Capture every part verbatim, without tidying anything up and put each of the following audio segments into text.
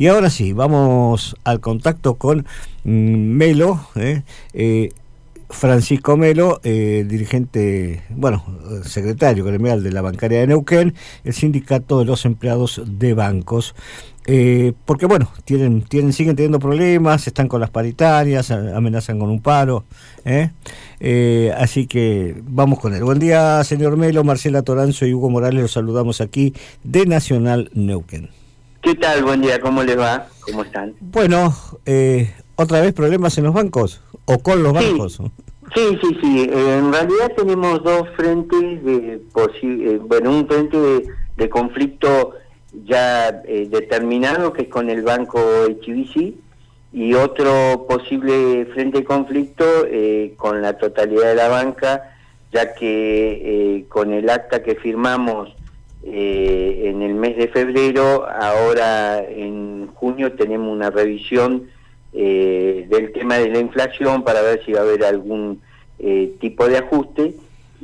Y ahora sí, vamos al contacto con mm, Melo, eh, eh, Francisco Melo, eh, dirigente, bueno, secretario gremial de la Bancaria de Neuquén, el sindicato de los empleados de bancos. Eh, porque bueno, tienen, tienen, siguen teniendo problemas, están con las paritarias, amenazan con un paro, ¿eh? Eh, así que vamos con él. Buen día, señor Melo. Marcela Toranzo y Hugo Morales los saludamos aquí de Nacional Neuquén. ¿Qué tal? Buen día, ¿cómo les va? ¿Cómo están? Bueno, eh, ¿otra vez problemas en los bancos? ¿O con los sí, bancos? Sí, sí, sí. Eh, en realidad tenemos dos frentes de posible, eh, bueno, un frente de, de conflicto ya eh, determinado, que es con el banco H B C, y otro posible frente de conflicto eh, con la totalidad de la banca, ya que eh, con el acta que firmamos eh, en el mes de febrero, ahora en junio tenemos una revisión eh, del tema de la inflación para ver si va a haber algún eh, tipo de ajuste,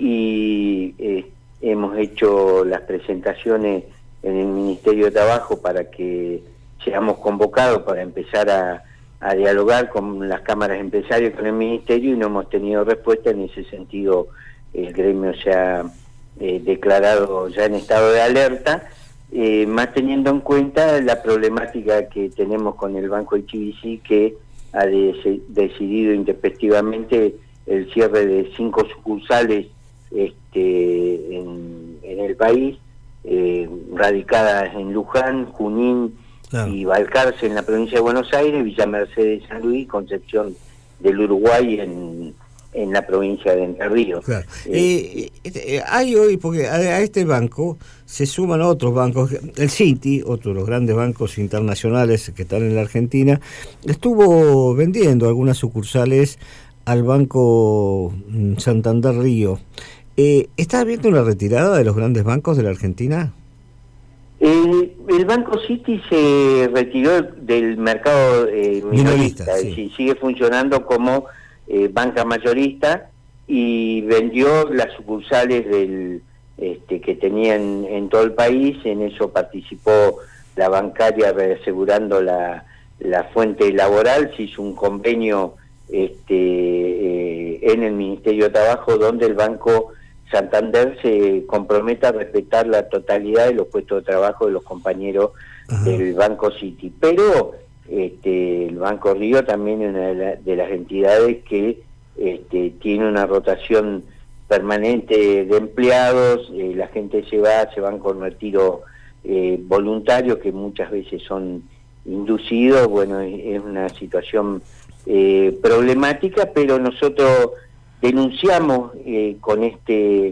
y eh, hemos hecho las presentaciones en el Ministerio de Trabajo para que seamos convocados para empezar a, a dialogar con las cámaras empresarias, con el Ministerio, y no hemos tenido respuesta. En ese sentido, el gremio se ha eh, declarado ya en estado de alerta, eh, más teniendo en cuenta la problemática que tenemos con el Banco H B C, que ha de, decidido intempestivamente el cierre de cinco sucursales este, en, en el país, eh, radicadas en Luján, Junín, claro, y Balcarce en la provincia de Buenos Aires, Villa Mercedes de San Luis, Concepción del Uruguay en, en la provincia de Entre Ríos. Claro. Eh, eh, hay hoy, porque a, a este banco se suman otros bancos, el Citi, otro de los grandes bancos internacionales que están en la Argentina, estuvo vendiendo algunas sucursales al Banco Santander Río. Eh, ¿Está habiendo una retirada de los grandes bancos de la Argentina? El, el Banco Citi se retiró del mercado eh, minorista, minorista sí. Sigue funcionando como eh, banca mayorista, y vendió las sucursales del este, que tenía en, en todo el país. En eso participó la bancaria reasegurando la, la fuente laboral. Se hizo un convenio este, eh, en el Ministerio de Trabajo, donde el Banco Santander se compromete a respetar la totalidad de los puestos de trabajo de los compañeros Ajá. del Banco Citi. Pero este, el Banco Río también es una de, la, de las entidades que este, tiene una rotación permanente de empleados. Eh, la gente se va, se van con retiro eh, voluntario, que muchas veces son inducidos. Bueno, es, es una situación eh, problemática, pero nosotros denunciamos eh, con este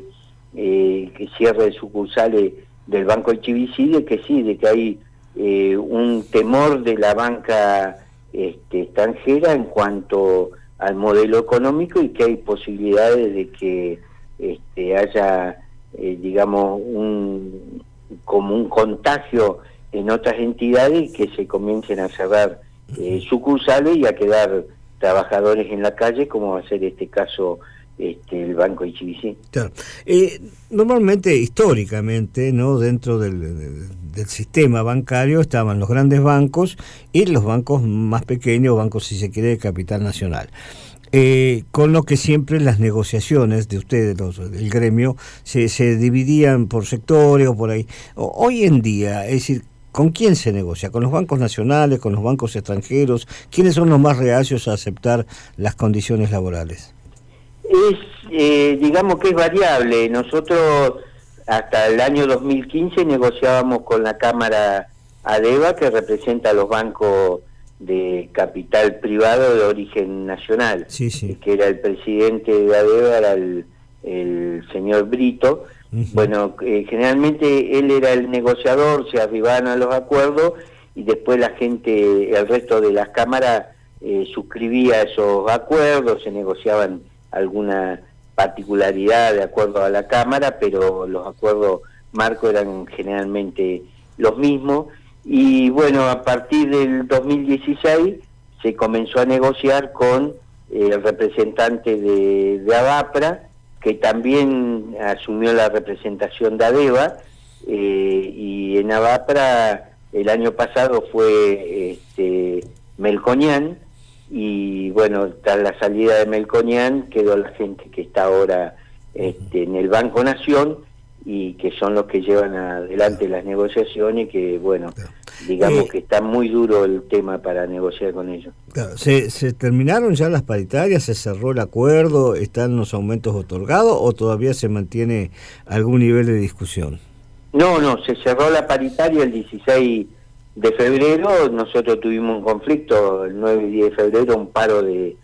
eh, que cierre de sucursales del Banco H B C, de que sí, de que hay eh, un temor de la banca este, extranjera en cuanto al modelo económico, y que hay posibilidades de que este, haya, eh, digamos, un como un contagio en otras entidades, y que se comiencen a cerrar eh, sucursales y a quedar trabajadores en la calle, como va a ser este caso este, el Banco H B C. Claro. Eh, normalmente, históricamente, no, dentro del, del, del sistema bancario estaban los grandes bancos y los bancos más pequeños, bancos, si se quiere, de capital nacional. Eh, con lo que siempre las negociaciones de ustedes, los, el gremio, se, se dividían por sectores o por ahí. O, hoy en día, es decir, ¿con quién se negocia? ¿Con los bancos nacionales, con los bancos extranjeros? ¿Quiénes son los más reacios a aceptar las condiciones laborales? Es, eh, digamos que es variable. Nosotros hasta el año dos mil quince negociábamos con la Cámara ADEVA, que representa a los bancos de capital privado de origen nacional. Sí, sí. Que era el presidente de ADEVA, era el, el señor Brito. Uh-huh. Bueno, eh, generalmente él era el negociador, se arribaban a los acuerdos, y después la gente, el resto de las cámaras eh, suscribía esos acuerdos, se negociaban alguna particularidad de acuerdo a la Cámara, pero los acuerdos marco eran generalmente los mismos. Y bueno, a partir del dos mil dieciséis se comenzó a negociar con eh, el representante de, de ABAPRA, que también asumió la representación de ADEVA, eh, y en ABAPRA el año pasado fue este, Melconian, y bueno, tras la salida de Melconian quedó la gente que está ahora este, en el Banco Nación, y que son los que llevan adelante las negociaciones, y que bueno, digamos eh, que está muy duro el tema para negociar con ellos. Claro, ¿se, ¿Se terminaron ya las paritarias? ¿Se cerró el acuerdo? ¿Están los aumentos otorgados o todavía se mantiene algún nivel de discusión? No, no, se cerró la paritaria el dieciséis de febrero, nosotros tuvimos un conflicto el nueve y diez de febrero, un paro de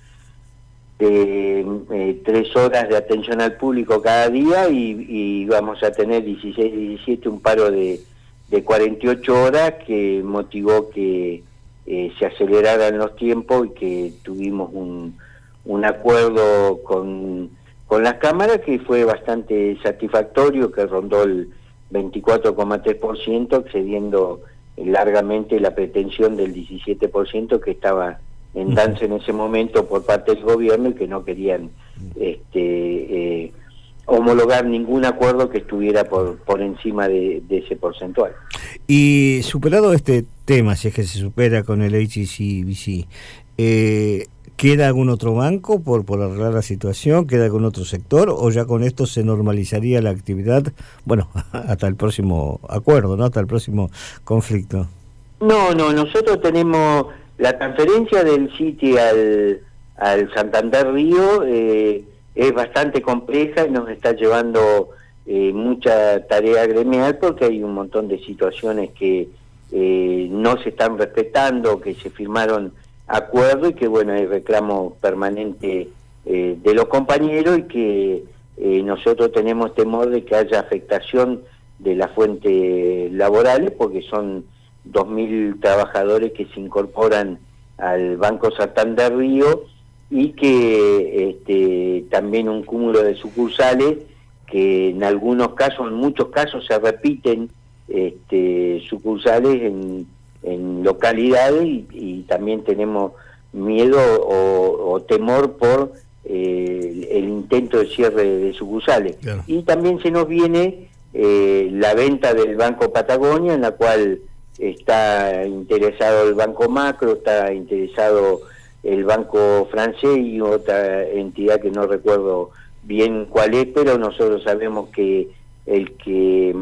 de eh, tres horas de atención al público cada día, y, y vamos a tener dieciséis y diecisiete un paro de, de cuarenta y ocho horas, que motivó que eh, se aceleraran los tiempos y que tuvimos un, un acuerdo con, con las cámaras que fue bastante satisfactorio, que rondó el veinticuatro coma tres por ciento, excediendo largamente la pretensión del diecisiete por ciento que estaba en danza en ese momento por parte del gobierno, y que no querían este, eh, homologar ningún acuerdo que estuviera por, por encima de, de ese porcentual. Y superado este tema, si es que se supera con el H S B C, eh, ¿queda algún otro banco por, por arreglar la situación? ¿Queda algún otro sector? ¿O ya con esto se normalizaría la actividad, bueno, hasta el próximo acuerdo, ¿no? Hasta el próximo conflicto? No, no, nosotros tenemos la transferencia del Citi al, al Santander Río, eh, es bastante compleja y nos está llevando eh, mucha tarea gremial, porque hay un montón de situaciones que eh, no se están respetando, que se firmaron acuerdos, y que bueno, hay reclamo permanente eh, de los compañeros, y que eh, nosotros tenemos temor de que haya afectación de las fuentes laborales, porque son dos mil trabajadores que se incorporan al Banco Santander Río, y que este, también un cúmulo de sucursales que en algunos casos, en muchos casos se repiten este, sucursales en, en localidades, y, y también tenemos miedo o, o temor por eh, el intento de cierre de sucursales. Claro. Y también se nos viene eh, la venta del Banco Patagonia, en la cual está interesado el Banco Macro, está interesado el Banco Francés y otra entidad que no recuerdo bien cuál es, pero nosotros sabemos que el que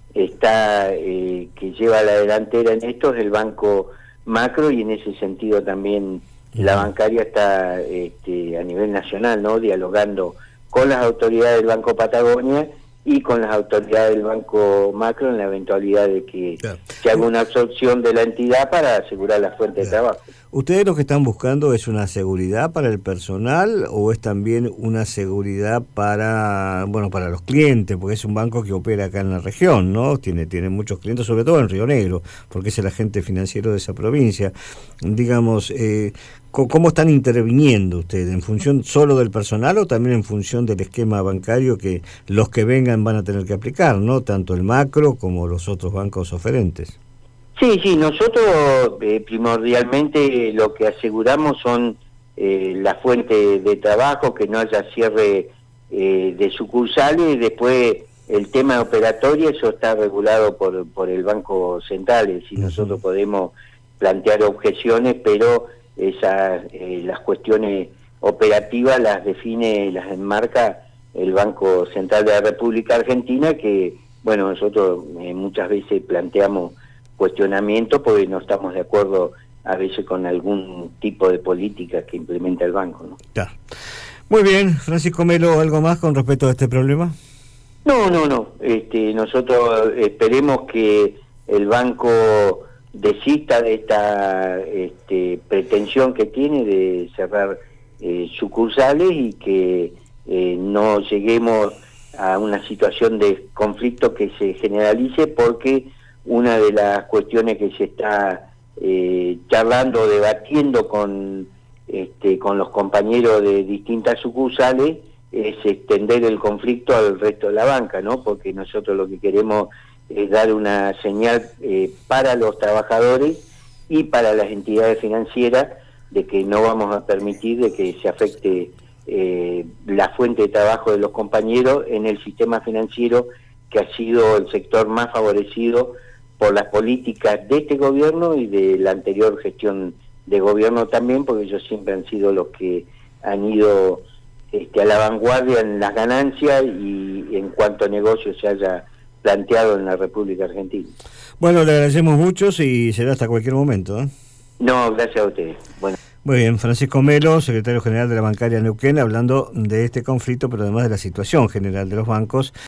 está eh, que lleva la delantera en esto es el Banco Macro, y en ese sentido también la bancaria está este, a nivel nacional, ¿no?, dialogando con las autoridades del Banco Patagonia y con las autoridades del Banco Macro en la eventualidad de que claro. se haga una absorción de la entidad para asegurar la fuente claro. de trabajo. ¿Ustedes lo que están buscando es una seguridad para el personal o es también una seguridad para, bueno, para los clientes? Porque es un banco que opera acá en la región, ¿no? Tiene, tiene muchos clientes, sobre todo en Río Negro, porque es el agente financiero de esa provincia. Digamos, eh, ¿cómo están interviniendo ustedes? ¿En función solo del personal o también en función del esquema bancario que los que vengan van a tener que aplicar, ¿no? Tanto el Macro como los otros bancos oferentes. Sí, sí, nosotros eh, primordialmente lo que aseguramos son eh, la fuente de trabajo, que no haya cierre eh, de sucursales. Después el tema operatorio, eso está regulado por, por el Banco Central, es decir, nosotros podemos plantear objeciones, pero esas eh, las cuestiones operativas las define, las enmarca el Banco Central de la República Argentina, que bueno, nosotros eh, muchas veces planteamos cuestionamiento porque no estamos de acuerdo a veces con algún tipo de política que implementa el banco, ¿no? Claro. Muy bien, Francisco Melo, ¿algo más con respecto a este problema? No, no, no. Este, nosotros esperemos que el banco desista de esta este, pretensión que tiene de cerrar eh, sucursales, y que eh, no lleguemos a una situación de conflicto que se generalice, porque una de las cuestiones que se está eh, charlando, debatiendo con, este, con los compañeros de distintas sucursales es extender el conflicto al resto de la banca, ¿no? Porque nosotros lo que queremos es dar una señal eh, para los trabajadores y para las entidades financieras de que no vamos a permitir de que se afecte eh, la fuente de trabajo de los compañeros en el sistema financiero, que ha sido el sector más favorecido por las políticas de este gobierno y de la anterior gestión de gobierno también, porque ellos siempre han sido los que han ido este, a la vanguardia en las ganancias y en cuanto a negocios se haya planteado en la República Argentina. Bueno, le agradecemos mucho y será hasta cualquier momento, ¿eh? No, gracias a ustedes. Bueno. Muy bien, Francisco Melo, secretario general de la Bancaria Neuquén, hablando de este conflicto, pero además de la situación general de los bancos.